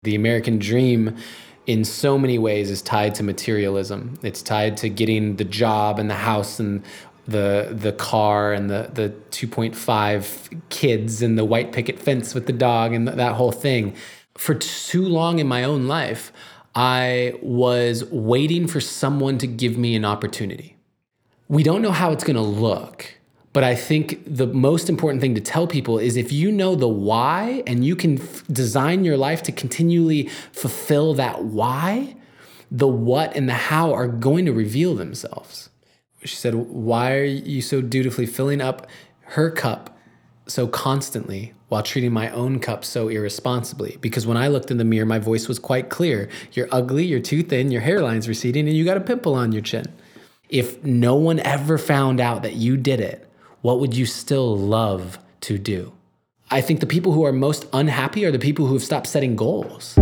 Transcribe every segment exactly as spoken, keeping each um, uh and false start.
The American dream in so many ways is tied to materialism. It's tied to getting the job and the house and the the car and the, the two point five kids and the white picket fence with the dog and that whole thing. For too long in my own life, I was waiting for someone to give me an opportunity. We don't know how it's going to look. But I think the most important thing to tell people is if you know the why and you can f- design your life to continually fulfill that why, the what and the how are going to reveal themselves. She said, why are you so dutifully filling up her cup so constantly while treating my own cup so irresponsibly? Because when I looked in the mirror, my voice was quite clear. You're ugly, you're too thin, your hairline's receding, and you got a pimple on your chin. If no one ever found out that you did it, what would you still love to do? I think the people who are most unhappy are the people who have stopped setting goals.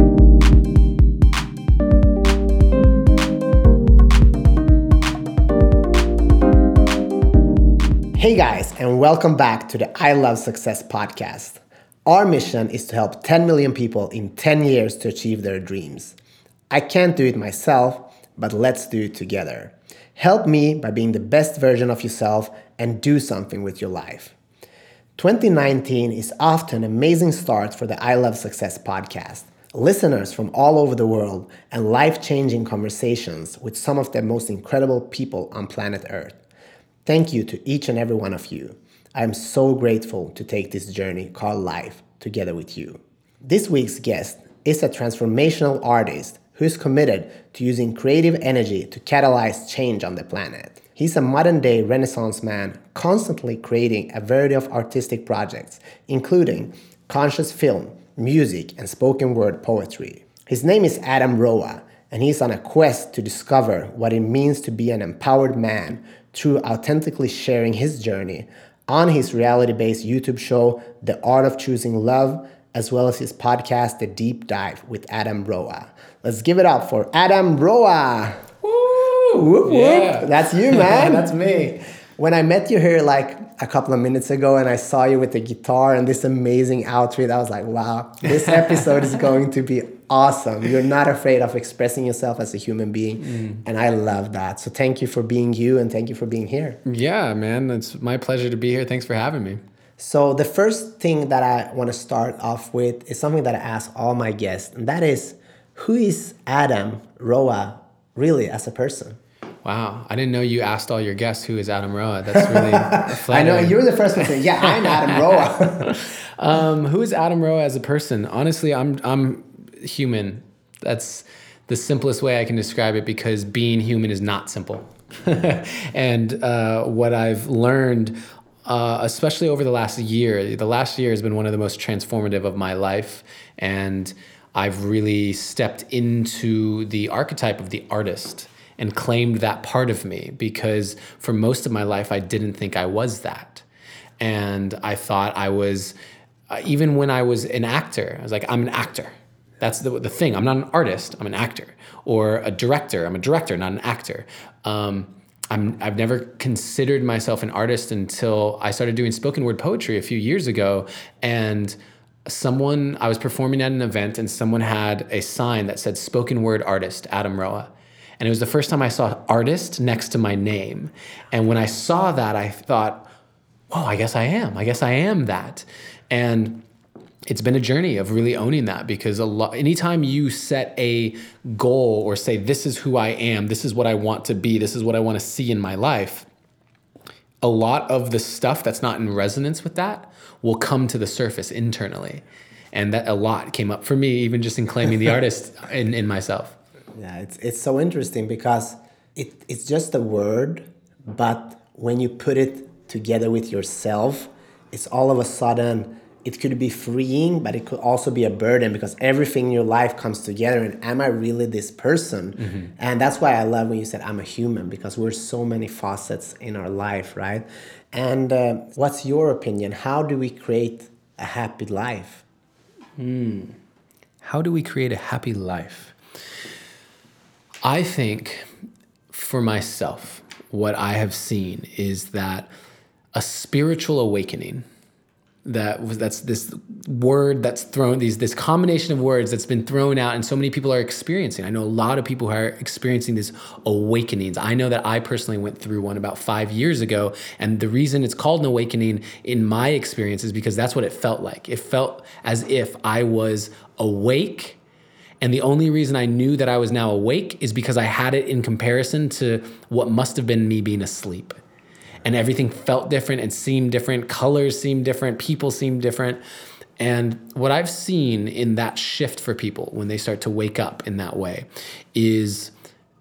Hey guys, and welcome back to the I Love Success podcast. Our mission is to help ten million people in ten years to achieve their dreams. I can't do it myself, but let's do it together. Help me by being the best version of yourself and do something with your life. twenty nineteen is off to an amazing start for the I Love Success podcast. Listeners from all over the world and life-changing conversations with some of the most incredible people on planet Earth. Thank you to each and every one of you. I am so grateful to take this journey called life together with you. This week's guest is a transformational artist who is committed to using creative energy to catalyze change on the planet. He's a modern-day Renaissance man, constantly creating a variety of artistic projects, including conscious film, music, and spoken word poetry. His name is Adam Roa, and he's on a quest to discover what it means to be an empowered man through authentically sharing his journey on his reality-based YouTube show, The Art of Choosing Love, as well as his podcast, The Deep Dive with Adam Roa. Let's give it up for Adam Roa. Woo! Whoop, Yeah. whoop. That's you, man. That's me. When I met you here like a couple of minutes ago and I saw you with the guitar and this amazing outfit, I was like, wow, this episode is going to be awesome. You're not afraid of expressing yourself as a human being. Mm. And I love that. So thank you for being you and thank you for being here. Yeah, man. It's my pleasure to be here. Thanks for having me. So the first thing that I want to start off with is something that I ask all my guests, and that is, who is Adam Roa really as a person? Wow. I didn't know you asked all your guests who is Adam Roa. That's really I know, you're the first one to say, yeah, I'm Adam Roa. um, who is Adam Roa as a person? Honestly, I'm I'm human. That's the simplest way I can describe it, because being human is not simple. And uh, what I've learned, uh, especially over the last year, the last year has been one of the most transformative of my life. And I've really stepped into the archetype of the artist and claimed that part of me, because for most of my life, I didn't think I was that. And I thought I was, uh, even when I was an actor, I was like, I'm an actor. That's the the thing. I'm not an artist, I'm an actor. Or a director, I'm a director, not an actor. Um, I'm, I've never considered myself an artist until I started doing spoken word poetry a few years ago. And someone, I was performing at an event and someone had a sign that said spoken word artist, Adam Roa. And it was the first time I saw artist next to my name. And when I saw that, I thought, oh, I guess I am. I guess I am that. And it's been a journey of really owning that, because a lot, anytime you set a goal or say, this is who I am, this is what I want to be, this is what I want to see in my life, a lot of the stuff that's not in resonance with that will come to the surface internally. And that a lot came up for me, even just in claiming the artist in, in myself. Yeah, it's it's so interesting because it it's just a word, but when you put it together with yourself, it's all of a sudden, it could be freeing, but it could also be a burden, because everything in your life comes together. And am I really this person? Mm-hmm. And that's why I love when you said I'm a human, because we're so many facets in our life, right? And uh, what's your opinion? How do we create a happy life? Mm. How do we create a happy life? I think for myself, what I have seen is that a spiritual awakening, that was that's this word that's thrown these this combination of words that's been thrown out, and so many people are experiencing. I know a lot of people who are experiencing these awakenings. I know that I personally went through one about five years ago, and the reason it's called an awakening in my experience is because that's what it felt like. It felt as if I was awake, and the only reason I knew that I was now awake is because I had it in comparison to what must have been me being asleep. And everything felt different and seemed different. Colors seemed different. People seemed different. And what I've seen in that shift for people when they start to wake up in that way is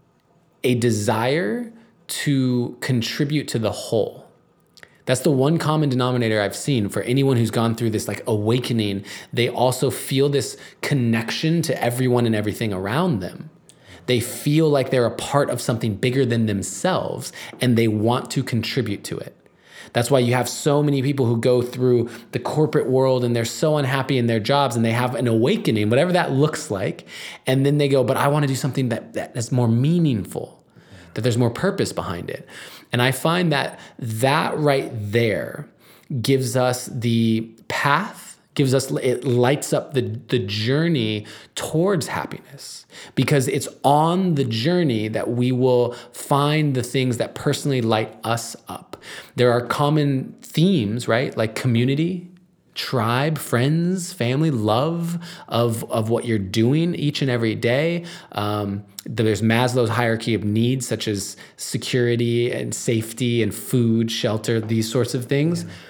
a desire to contribute to the whole. That's the one common denominator I've seen for anyone who's gone through this like awakening. They also feel this connection to everyone and everything around them. They feel like they're a part of something bigger than themselves, and they want to contribute to it. That's why you have so many people who go through the corporate world and they're so unhappy in their jobs, and they have an awakening, whatever that looks like. And then they go, but I want to do something that, that is more meaningful, that there's more purpose behind it. And I find that that right there gives us the path, gives us, it lights up the, the journey towards happiness, because it's on the journey that we will find the things that personally light us up. There are common themes, right? Like community, tribe, friends, family, love of, of what you're doing each and every day. Um, there's Maslow's hierarchy of needs, such as security and safety and food, shelter, these sorts of things. Yeah.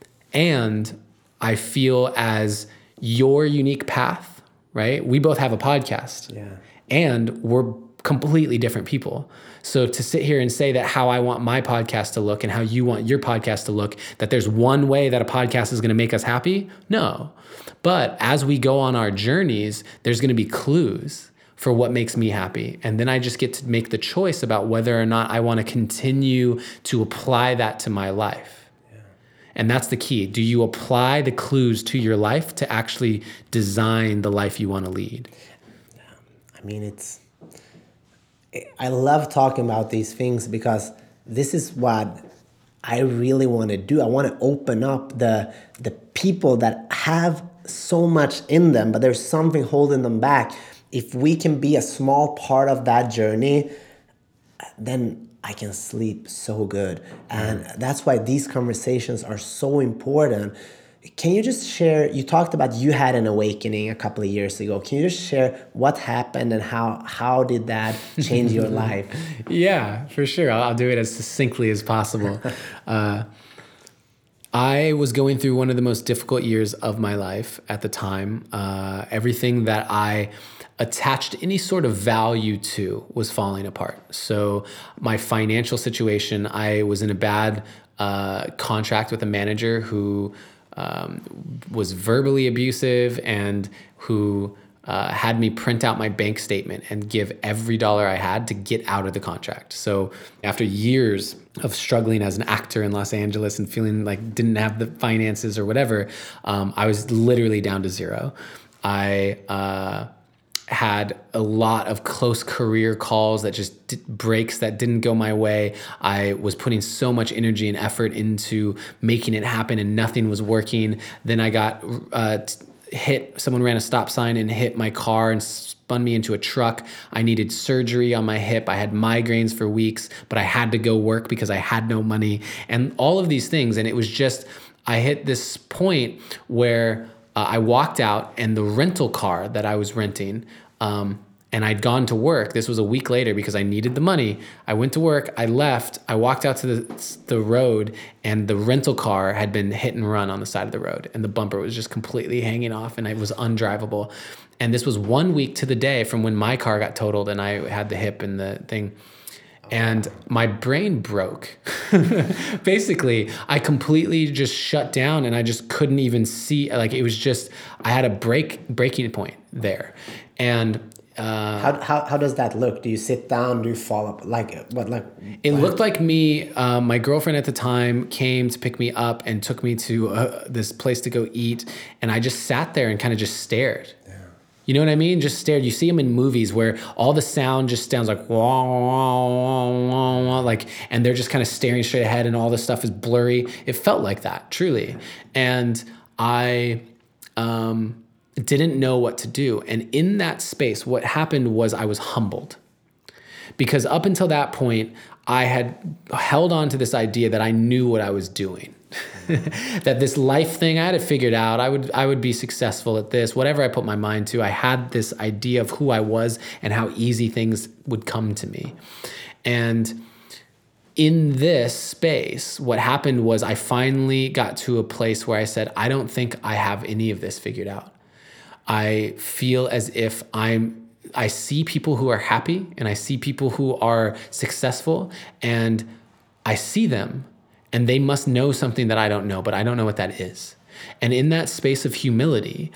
And I feel as your unique path, right? We both have a podcast, yeah, and we're completely different people. So to sit here and say that how I want my podcast to look and how you want your podcast to look, that there's one way that a podcast is going to make us happy, no. But as we go on our journeys, there's going to be clues for what makes me happy. And then I just get to make the choice about whether or not I want to continue to apply that to my life. And that's the key. Do you apply the clues to your life to actually design the life you want to lead? I mean, it's, I love talking about these things because this is what I really want to do. I want to open up the, the people that have so much in them, but there's something holding them back. If we can be a small part of that journey, then I can sleep so good. And that's why these conversations are so important. Can you just share, you talked about you had an awakening a couple of years ago. Can you just share what happened and how how did that change your life? Yeah, for sure. I'll, I'll do it as succinctly as possible. Uh, I was going through one of the most difficult years of my life at the time. Uh, everything that I attached any sort of value to was falling apart. So my financial situation, I was in a bad uh, contract with a manager who um, was verbally abusive and who uh, had me print out my bank statement and give every dollar I had to get out of the contract. So after years of struggling as an actor in Los Angeles and feeling like didn't have the finances or whatever, um, I was literally down to zero. I uh, had a lot of close career calls that just did, breaks that didn't go my way. I was putting so much energy and effort into making it happen and nothing was working. Then I got uh, hit, someone ran a stop sign and hit my car and spun me into a truck. I needed surgery on my hip. I had migraines for weeks, but I had to go work because I had no money and all of these things. And it was just, I hit this point where Uh, I walked out and the rental car that I was renting, um, and I'd gone to work. This was a week later because I needed the money. I went to work, I left, I walked out to the, the road, and the rental car had been hit and run on the side of the road, and the bumper was just completely hanging off, and it was undrivable. And this was one week to the day from when my car got totaled and I had the hip and the thing. And my brain broke. Basically, I completely just shut down and I just couldn't even see, like it was just, I had a break breaking point there. And uh, how, how how does that look? Do you sit down? Do you fall up? Like what? Like it what? Looked like me. Um, my girlfriend at the time came to pick me up and took me to uh, this place to go eat, and I just sat there and kind of just stared. You know what I mean? Just stared. You see them in movies where all the sound just sounds like wah, wah, wah, wah, wah, like, and they're just kind of staring straight ahead and all this stuff is blurry. It felt like that, truly. And I um, didn't know what to do. And in that space, what happened was I was humbled. Because up until that point, I had held on to this idea that I knew what I was doing. That this life thing, I had it figured out. I would I would be successful at this, whatever I put my mind to. I had this idea of who I was and how easy things would come to me. And in this space, what happened was I finally got to a place where I said, I don't think I have any of this figured out. I feel as if I'm I see people who are happy and I see people who are successful, and I see them and they must know something that I don't know, but I don't know what that is. And in that space of humility,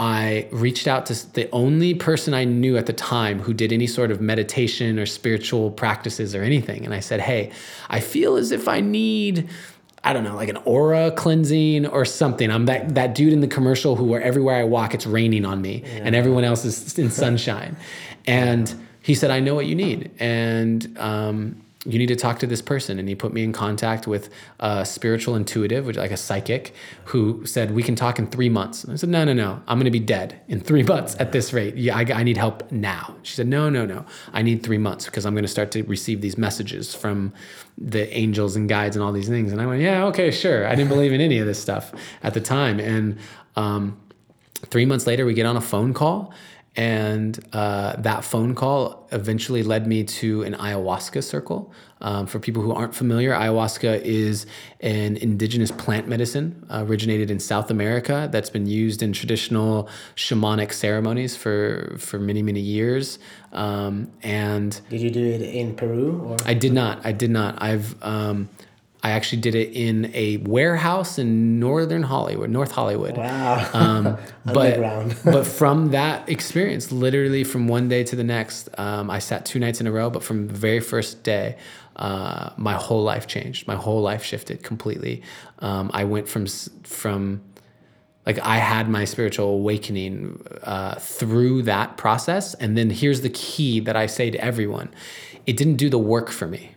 I reached out to the only person I knew at the time who did any sort of meditation or spiritual practices or anything. And I said, hey, I feel as if I need, I don't know, like an aura cleansing or something. I'm that, that dude in the commercial who where everywhere I walk, it's raining on me, yeah, and everyone else is in sunshine. And he said, I know what you need. And um, you need to talk to this person. And he put me in contact with a spiritual intuitive, which is like a psychic, who said, we can talk in three months. And I said, no, no, no, I'm going to be dead in three months at this rate. Yeah, I, I need help now. She said, no, no, no, I need three months because I'm going to start to receive these messages from the angels and guides and all these things. And I went, yeah, okay, sure. I didn't believe in any of this stuff at the time. And um, three months later, we get on a phone call. And uh, that phone call eventually led me to an ayahuasca circle. Um, for people who aren't familiar, ayahuasca is an indigenous plant medicine uh, originated in South America that's been used in traditional shamanic ceremonies for, for many, many years. Um, and did you do it in Peru? Or? I did not. I did not. I've um, I actually did it in a warehouse in Northern Hollywood, North Hollywood. Wow. Um, Underground. but, but from that experience, literally from one day to the next, um, I sat two nights in a row, but from the very first day, uh, my whole life changed. My whole life shifted completely. Um, I went from, from like I had my spiritual awakening uh, through that process. And then here's the key that I say to everyone. It didn't do the work for me.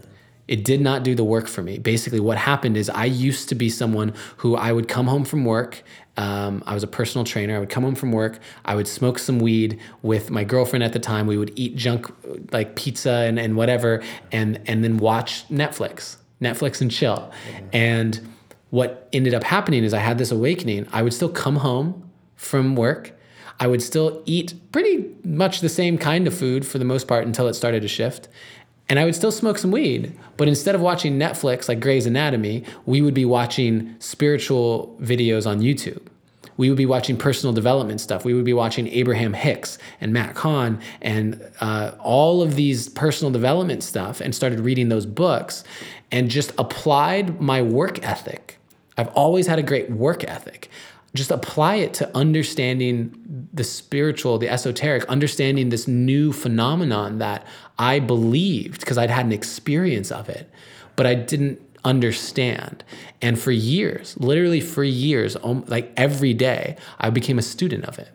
It did not do the work for me. Basically, what happened is I used to be someone who I would come home from work. Um, I was a personal trainer. I would come home from work. I would smoke some weed with my girlfriend at the time. We would eat junk like pizza and, and whatever, and, and then watch Netflix, Netflix and chill. Mm-hmm. And what ended up happening is I had this awakening. I would still come home from work. I would still eat pretty much the same kind of food for the most part until it started to shift. And I would still smoke some weed, but instead of watching Netflix like Grey's Anatomy, we would be watching spiritual videos on YouTube. We would be watching personal development stuff. We would be watching Abraham Hicks and Matt Kahn and uh, all of these personal development stuff, and started reading those books and just applied my work ethic. I've always had a great work ethic. Just apply it to understanding the spiritual, the esoteric, understanding this new phenomenon that I believed because I'd had an experience of it, but I didn't understand. And for years, literally for years, like every day, I became a student of it.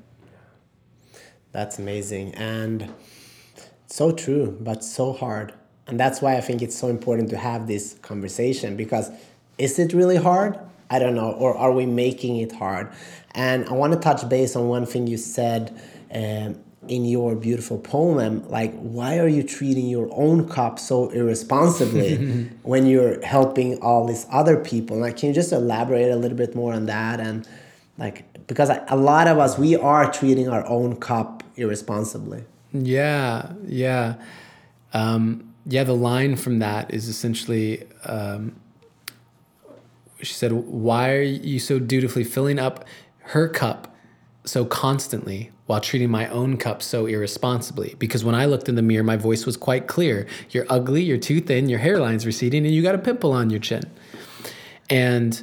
That's amazing. And so true, but so hard. And that's why I think it's so important to have this conversation, because is it really hard? I don't know, or are we making it hard? And I want to touch base on one thing you said um, in your beautiful poem, like, why are you treating your own cup so irresponsibly when you're helping all these other people? Like, can you just elaborate a little bit more on that? And like, because a lot of us, we are treating our own cup irresponsibly. Yeah, yeah. Um, yeah, the line from that is essentially... Um, she said, why are you so dutifully filling up her cup so constantly while treating my own cup so irresponsibly? Because when I looked in the mirror, my voice was quite clear. You're ugly, you're too thin, your hairline's receding, and you got a pimple on your chin. And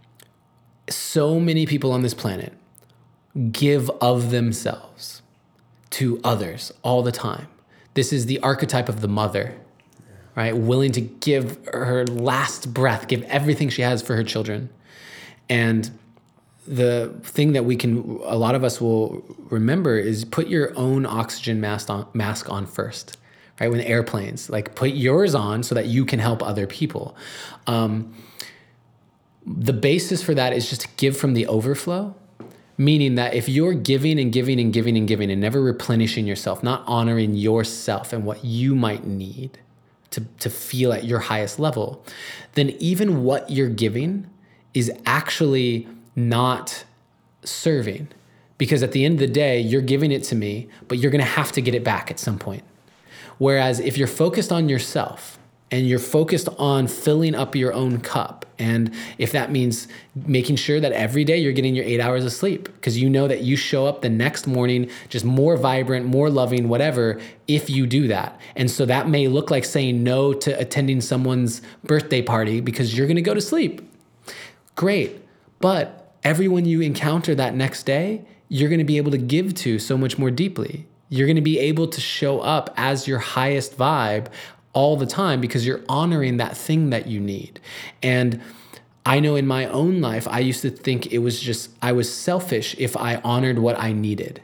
so many people on this planet give of themselves to others all the time. This is the archetype of the mother. Right? Willing to give her last breath, give everything she has for her children. And the thing that we can, a lot of us will remember is put your own oxygen mask on, mask on first, right? When airplanes, like put yours on so that you can help other people. Um, the basis for that is just to give from the overflow. Meaning that if you're giving and giving and giving and giving and never replenishing yourself, not honoring yourself and what you might need to, to feel at your highest level, then even what you're giving is actually not serving. Because at the end of the day, you're giving it to me, but you're going to have to get it back at some point. Whereas if you're focused on yourself, and you're focused on filling up your own cup. And if that means making sure that every day you're getting your eight hours of sleep, because you know that you show up the next morning just more vibrant, more loving, whatever, if you do that. And so that may look like saying no to attending someone's birthday party because you're going to go to sleep. Great. But everyone you encounter that next day, you're going to be able to give to so much more deeply. You're going to be able to show up as your highest vibe all the time because you're honoring that thing that you need. And I know in my own life, I used to think it was just, I was selfish if I honored what I needed.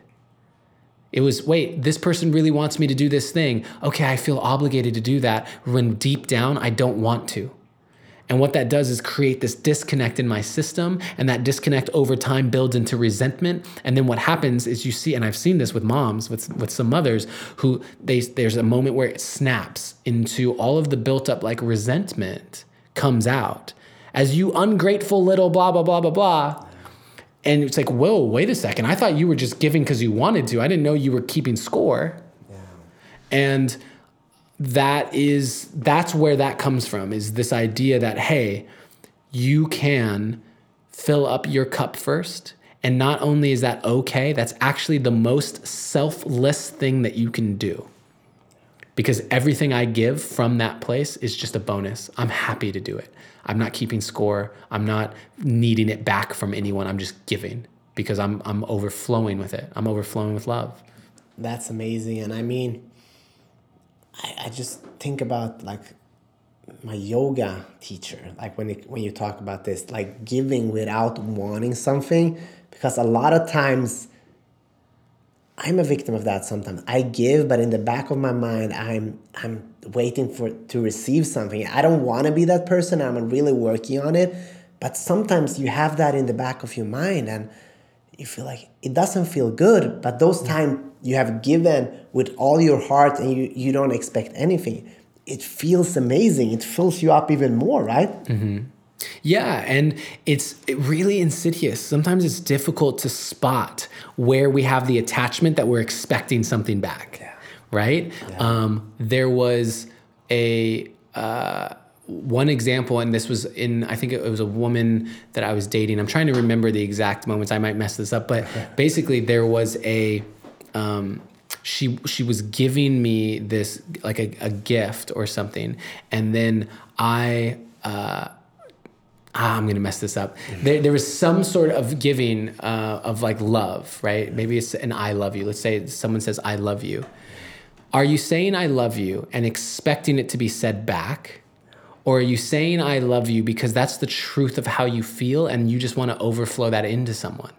It was, wait, this person really wants me to do this thing. Okay, I feel obligated to do that when deep down I don't want to. And what that does is create this disconnect in my system, and that disconnect over time builds into resentment. And then what happens is you see, and I've seen this with moms, with, with some mothers, who they, there's a moment where it snaps into all of the built up like resentment comes out as you ungrateful little blah, blah, blah, blah, blah. And it's like, whoa, wait a second. I thought you were just giving because you wanted to. I didn't know you were keeping score. Yeah. And that is, that's where that comes from, is this idea that, hey, you can fill up your cup first. And not only is that okay, that's actually the most selfless thing that you can do. Because everything I give from that place is just a bonus. I'm happy to do it. I'm not keeping score. I'm not needing it back from anyone. I'm just giving because I'm I'm overflowing with it. I'm overflowing with love. That's amazing. And I mean, I, I just think about like my yoga teacher, like when it, when you talk about this, like giving without wanting something, because a lot of times I'm a victim of that sometimes. I give, but in the back of my mind, I'm I'm waiting for to receive something. I don't want to be that person. I'm really working on it. But sometimes you have that in the back of your mind and you feel like it doesn't feel good. But those times you have given with all your heart and you, you don't expect anything, it feels amazing. It fills you up even more, right? Mm-hmm. Yeah, and it's really insidious. Sometimes it's difficult to spot where we have the attachment that we're expecting something back, yeah. right? Yeah. Um, there was a uh, one example, and this was in, I think it was a woman that I was dating. I'm trying to remember the exact moments. I might mess this up, but basically there was a, um, she she was giving me this, like a, a gift or something, and then I... Uh, Ah, I'm going to mess this up. There, there was some sort of giving uh, of like love, right? Maybe it's an I love you. Let's say someone says, I love you. Are you saying I love you and expecting it to be said back? Or are you saying I love you because that's the truth of how you feel and you just want to overflow that into someone?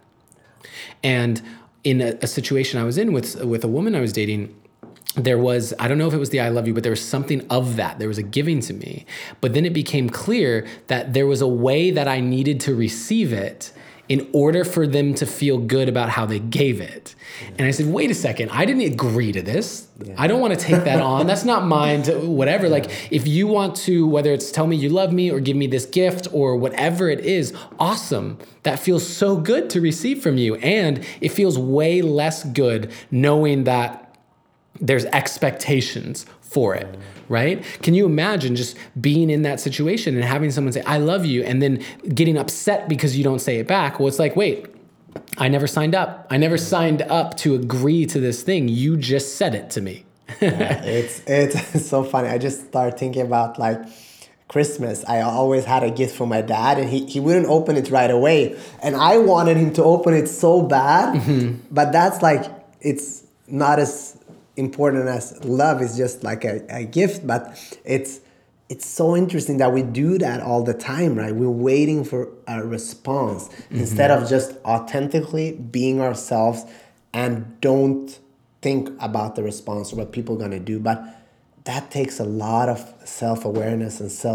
And in a, a situation I was in with, with a woman I was dating, there was, I don't know if it was the I love you, but there was something of that. There was a giving to me. But then it became clear that there was a way that I needed to receive it in order for them to feel good about how they gave it. Yeah. And I said, wait a second, I didn't agree to this. Yeah. I don't want to take that on. That's not mine to whatever. Yeah. Like if you want to, whether it's tell me you love me or give me this gift or whatever it is, awesome. That feels so good to receive from you. And it feels way less good knowing that there's expectations for it, right? Can you imagine just being in that situation and having someone say, I love you, and then getting upset because you don't say it back? Well, it's like, wait, I never signed up. I never signed up to agree to this thing. You just said it to me. Yeah, it's, it's so funny. I just started thinking about like Christmas. I always had a gift for my dad and he, he wouldn't open it right away. And I wanted him to open it so bad, mm-hmm. but that's like, it's not as important as love. Is just like a, a gift, but it's it's so interesting that we do that all the time, right? We're waiting for a response mm-hmm. instead of just authentically being ourselves and don't think about the response or what people are going to do. But that takes a lot of self-awareness and self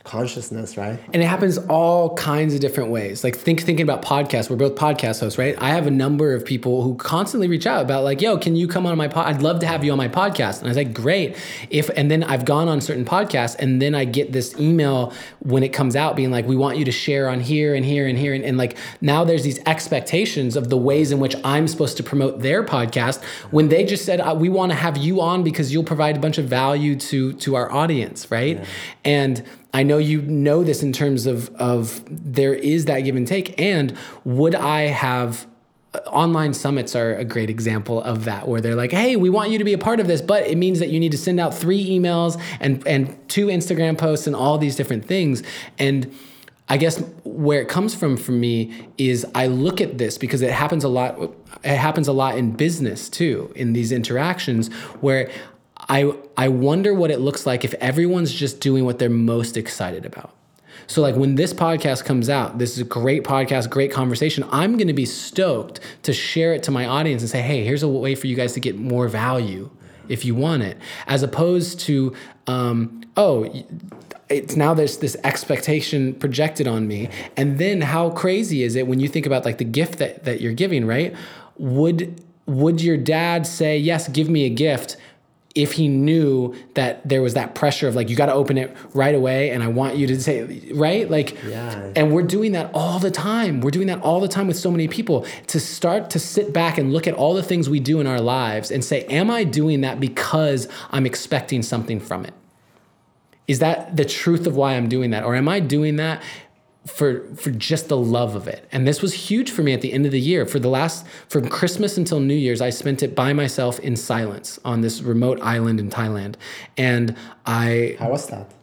consciousness, right? And it happens all kinds of different ways. Like think thinking about podcasts. We're both podcast hosts, right? I have a number of people who constantly reach out about like, yo, can you come on my pod? I'd love to have you on my podcast. And I was like, great. If and then I've gone on certain podcasts and then I get this email when it comes out being like, we want you to share on here and here and here. And, and like now there's these expectations of the ways in which I'm supposed to promote their podcast when they just said, we want to have you on because you'll provide a bunch of value to, to our audience, right? Yeah. And I know you know this in terms of, of there is that give and take. And would I have, online summits are a great example of that, where they're like, hey, we want you to be a part of this, but it means that you need to send out three emails and, and two Instagram posts and all these different things. And I guess where it comes from for me is I look at this because it happens a lot. It happens a lot in business too, in these interactions where I I wonder what it looks like if everyone's just doing what they're most excited about. So like when this podcast comes out, this is a great podcast, great conversation. I'm going to be stoked to share it to my audience and say, hey, here's a way for you guys to get more value if you want it. As opposed to, um, oh, it's now there's this expectation projected on me. And then how crazy is it when you think about like the gift that, that you're giving, right? Would, would your dad say, yes, give me a gift, if he knew that there was that pressure of like, you got to open it right away and I want you to say, right? Like, yeah. And we're doing that all the time. We're doing that all the time with so many people, to start to sit back and look at all the things we do in our lives and say, am I doing that because I'm expecting something from it? Is that the truth of why I'm doing that? Or am I doing that for for just the love of it? And this was huge for me at the end of the year. For the last, from Christmas until New Year's, I spent it by myself in silence on this remote island in Thailand. And I... How was that?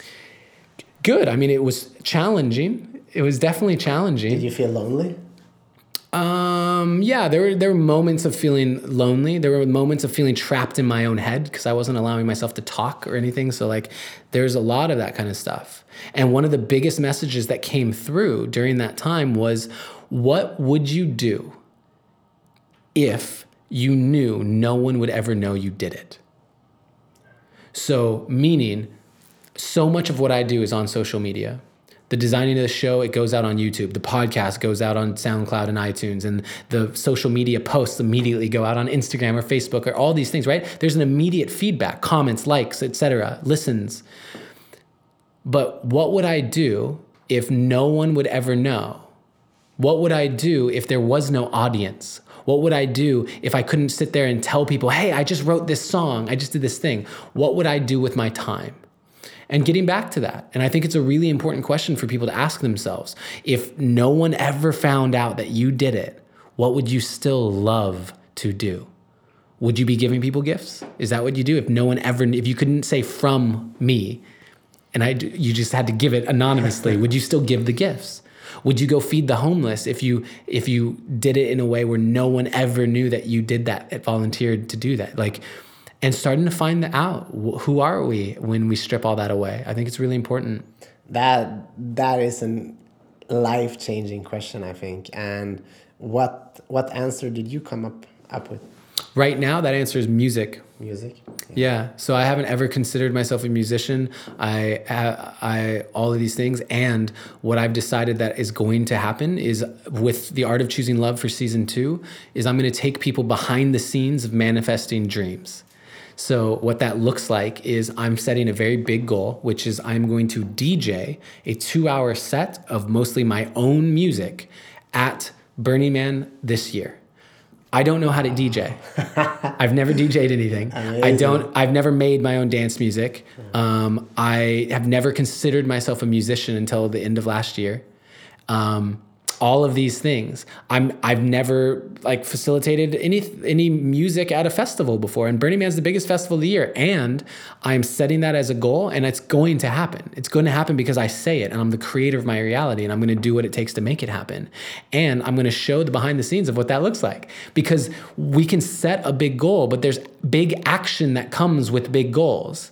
Good. I mean, it was challenging. It was definitely challenging. Did you feel lonely? Um, yeah, there were, there were moments of feeling lonely. There were moments of feeling trapped in my own head because I wasn't allowing myself to talk or anything. So like, there's a lot of that kind of stuff. And one of the biggest messages that came through during that time was, what would you do if you knew no one would ever know you did it? So meaning, so much of what I do is on social media. The designing of the show, it goes out on YouTube. The podcast goes out on SoundCloud and iTunes. And the social media posts immediately go out on Instagram or Facebook or all these things, right? There's an immediate feedback, comments, likes, et cetera, listens. But what would I do if no one would ever know? What would I do if there was no audience? What would I do if I couldn't sit there and tell people, hey, I just wrote this song, I just did this thing? What would I do with my time? And getting back to that. And I think it's a really important question for people to ask themselves. If no one ever found out that you did it, what would you still love to do? Would you be giving people gifts? Is that what you do? If no one ever, if you couldn't say from me, and I, you just had to give it anonymously, would you still give the gifts? Would you go feed the homeless if you if you did it in a way where no one ever knew that you did that, it volunteered to do that? Like, and starting to find out, who are we when we strip all that away? I think it's really important. That that is a life-changing question, I think. And what what answer did you come up up with? Right now, that answer is music. Music. Yeah. yeah. So I haven't ever considered myself a musician. I, I, all of these things. And what I've decided that is going to happen is, with The Art of Choosing Love for season two, is I'm going to take people behind the scenes of manifesting dreams. So what that looks like is I'm setting a very big goal, which is I'm going to D J a two-hour set of mostly my own music at Burning Man this year. I don't know how to D J. I've never D J'd anything. Amazing. I don't, I've never made my own dance music. Um, I have never considered myself a musician until the end of last year. Um, all of these things. I'm, I've never like facilitated any, any music at a festival before. And Burning Man is the biggest festival of the year. And I'm setting that as a goal, and it's going to happen. It's going to happen because I say it, and I'm the creator of my reality, and I'm going to do what it takes to make it happen. And I'm going to show the behind the scenes of what that looks like, because we can set a big goal, but there's big action that comes with big goals.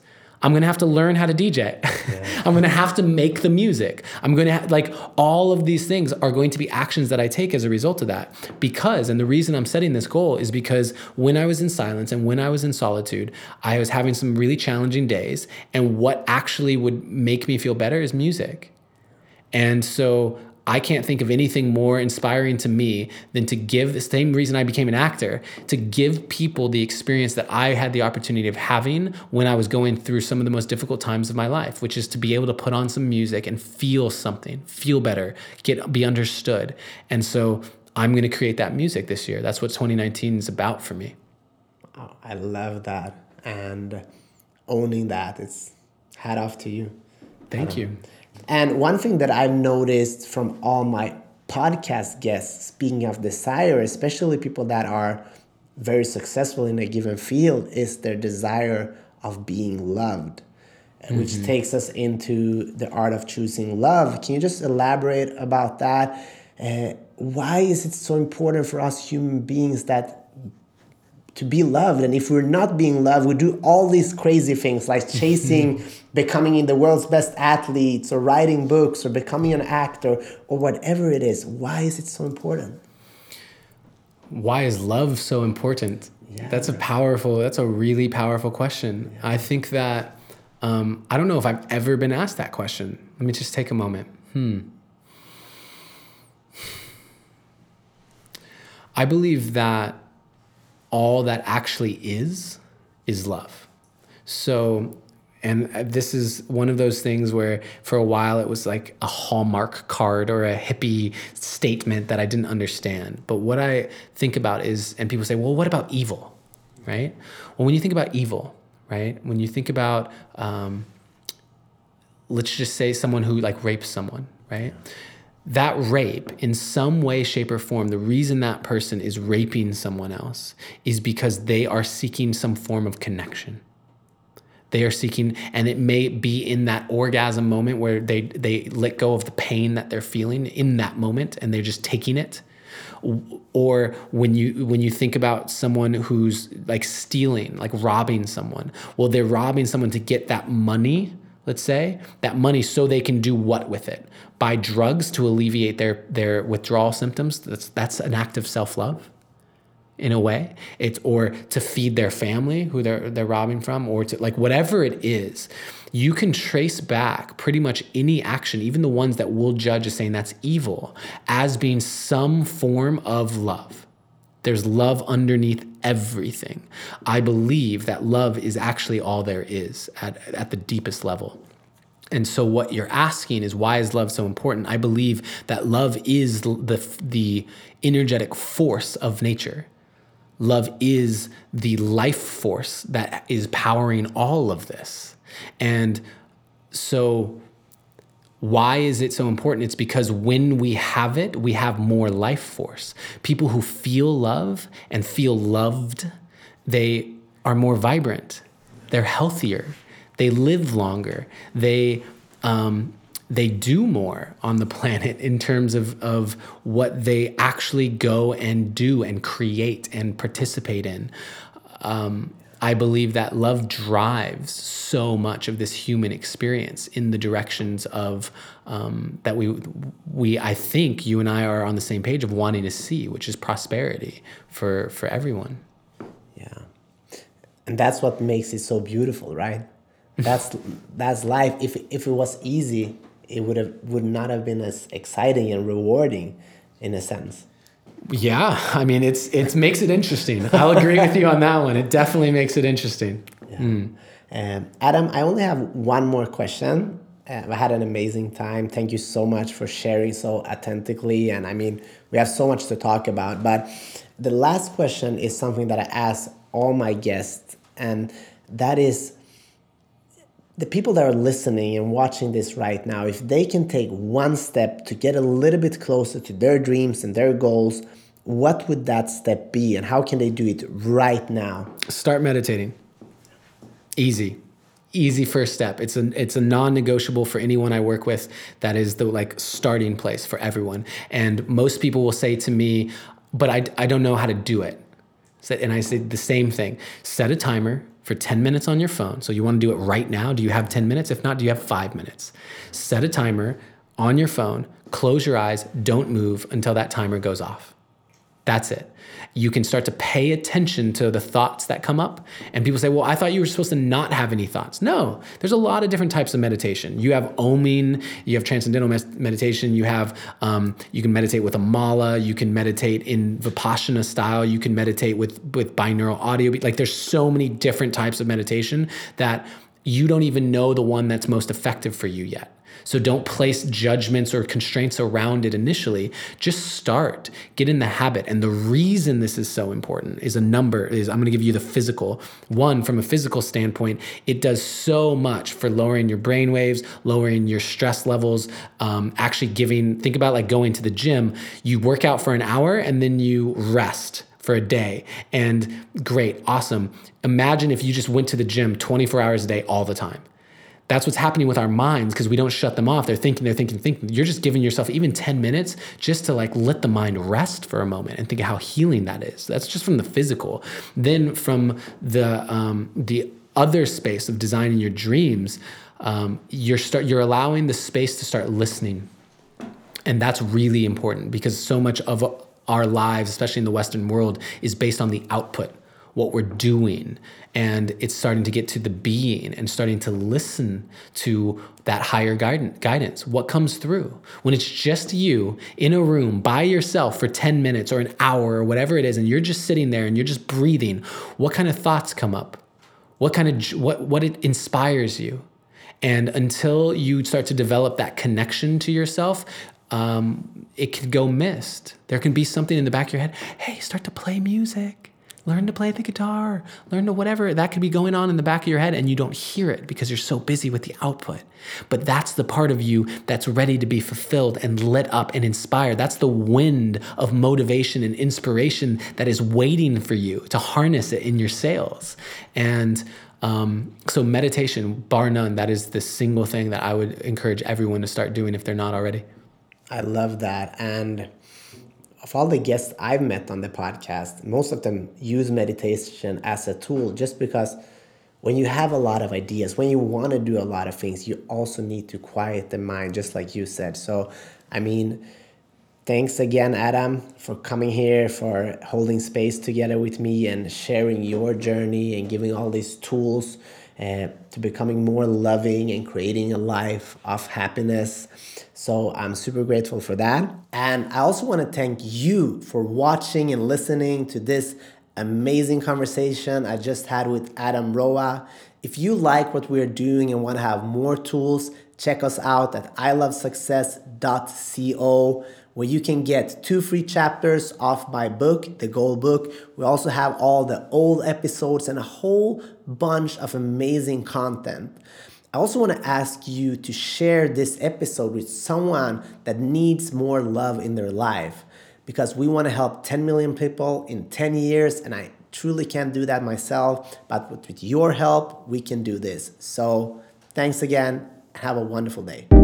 I'm going to have to learn how to D J. Yeah. I'm going to have to make the music. I'm going to ha- like all of these things are going to be actions that I take as a result of that. Because, and the reason I'm setting this goal is because when I was in silence and when I was in solitude, I was having some really challenging days. And what actually would make me feel better is music. And so I can't think of anything more inspiring to me than to give, the same reason I became an actor, to give people the experience that I had the opportunity of having when I was going through some of the most difficult times of my life, which is to be able to put on some music and feel something, feel better, get be understood. And so I'm going to create that music this year. That's what twenty nineteen is about for me. Oh, I love that. And owning that, it's hat off to you. Thank you. And one thing that I've noticed from all my podcast guests, speaking of desire, especially people that are very successful in a given field, is their desire of being loved, mm-hmm. which takes us into the art of choosing love. Can you just elaborate about that? Uh, why is it so important for us human beings that to be loved? And if we're not being loved, we do all these crazy things like chasing, becoming in the world's best athletes, or writing books, or becoming an actor, or whatever it is. Why is it so important? Why is love so important? Yeah. That's a powerful, that's a really powerful question. Yeah. I think that, um, I don't know if I've ever been asked that question. Let me just take a moment. Hmm. I believe that all that actually is, is love. So, and this is one of those things where for a while it was like a Hallmark card or a hippie statement that I didn't understand. But what I think about is, and people say, well, what about evil, right? Well, when you think about evil, right? When you think about, um, let's just say someone who like rapes someone, right? That rape, in some way, shape, or form, the reason that person is raping someone else is because they are seeking some form of connection. They are seeking, and it may be in that orgasm moment where they they let go of the pain that they're feeling in that moment, and they're just taking it. Or when you when you think about someone who's like stealing, like robbing someone, well, they're robbing someone to get that money. Let's say that money so they can do what with it? Buy drugs to alleviate their, their withdrawal symptoms. That's that's an act of self-love in a way. It's or to feed their family who they're they're robbing from, or to like whatever it is. You can trace back pretty much any action, even the ones that we'll judge as saying that's evil, as being some form of love. There's love underneath everything. I believe that love is actually all there is at, at the deepest level. And so what you're asking is, why is love so important? I believe that love is the, the energetic force of nature. Love is the life force that is powering all of this. And so why is it so important? It's because when we have it, we have more life force. People who feel love and feel loved, they are more vibrant. They're healthier. They live longer. They um, they do more on the planet in terms of, of what they actually go and do and create and participate in. Um, I believe that love drives so much of this human experience in the directions of um, that we, we, I think you and I are on the same page of wanting to see, which is prosperity for, for everyone. Yeah. And that's what makes it so beautiful, right? That's, that's life. If, if it was easy, it would have, would not have been as exciting and rewarding in a sense. Yeah, I mean, it's it makes it interesting. I'll agree with you on that one. It definitely makes it interesting. Yeah. Mm. Um, Adam, I only have one more question. Uh, I had an amazing time. Thank you so much for sharing so authentically. And I mean, we have so much to talk about. But the last question is something that I ask all my guests. And that is, the people that are listening and watching this right now, if they can take one step to get a little bit closer to their dreams and their goals, what would that step be, and how can they do it right now? Start meditating. Easy. Easy first step. It's a it's a non-negotiable for anyone I work with. That is the like starting place for everyone. And most people will say to me, but I, I don't know how to do it. And I say the same thing. Set a timer for ten minutes on your phone. So you want to do it right now? Do you have ten minutes? If not, do you have five minutes? Set a timer on your phone, close your eyes, don't move until that timer goes off. That's it. You can start to pay attention to the thoughts that come up. And people say, well, I thought you were supposed to not have any thoughts. No, there's a lot of different types of meditation. You have oming, you have transcendental med- meditation, you have, um, you can meditate with a mala, you can meditate in Vipassana style, you can meditate with, with binaural audio. Like there's so many different types of meditation that you don't even know the one that's most effective for you yet. So don't place judgments or constraints around it initially. Just start, get in the habit. And the reason this is so important is a number is I'm going to give you the physical. One, from a physical standpoint, it does so much for lowering your brain waves, lowering your stress levels, um, actually giving, think about like going to the gym. You work out for an hour and then you rest for a day. And great, awesome. Imagine if you just went to the gym twenty-four hours a day all the time. That's what's happening with our minds because we don't shut them off. They're thinking, they're thinking, thinking. You're just giving yourself even ten minutes just to like let the mind rest for a moment and think of how healing that is. That's just from the physical. Then from the um, the other space of designing your dreams, um, you're start you're allowing the space to start listening, and that's really important because so much of our lives, especially in the Western world, is based on the output, what we're doing. And it's starting to get to the being and starting to listen to that higher guidance. What comes through? When it's just you in a room by yourself for ten minutes or an hour or whatever it is, and you're just sitting there and you're just breathing, what kind of thoughts come up? What kind of, what, what it inspires you? And until you start to develop that connection to yourself, um, it could go missed. There can be something in the back of your head. Hey, start to play music. Learn to play the guitar, learn to whatever. That could be going on in the back of your head and you don't hear it because you're so busy with the output. But that's the part of you that's ready to be fulfilled and lit up and inspired. That's the wind of motivation and inspiration that is waiting for you to harness it in your sails. And um, so meditation, bar none, that is the single thing that I would encourage everyone to start doing if they're not already. I love that. And of all the guests I've met on the podcast, most of them use meditation as a tool just because when you have a lot of ideas, when you want to do a lot of things, you also need to quiet the mind, just like you said. So, I mean, thanks again, Adam, for coming here, for holding space together with me and sharing your journey and giving all these tools uh, to becoming more loving and creating a life of happiness. So I'm super grateful for that. And I also want to thank you for watching and listening to this amazing conversation I just had with Adam Roa. If you like what we're doing and want to have more tools, check us out at i love success dot co, where you can get two free chapters of my book, The Goal Book. We also have all the old episodes and a whole bunch of amazing content. I also want to ask you to share this episode with someone that needs more love in their life, because we want to help ten million people in ten years, and I truly can't do that myself, but with your help, we can do this. So thanks again. Have a wonderful day.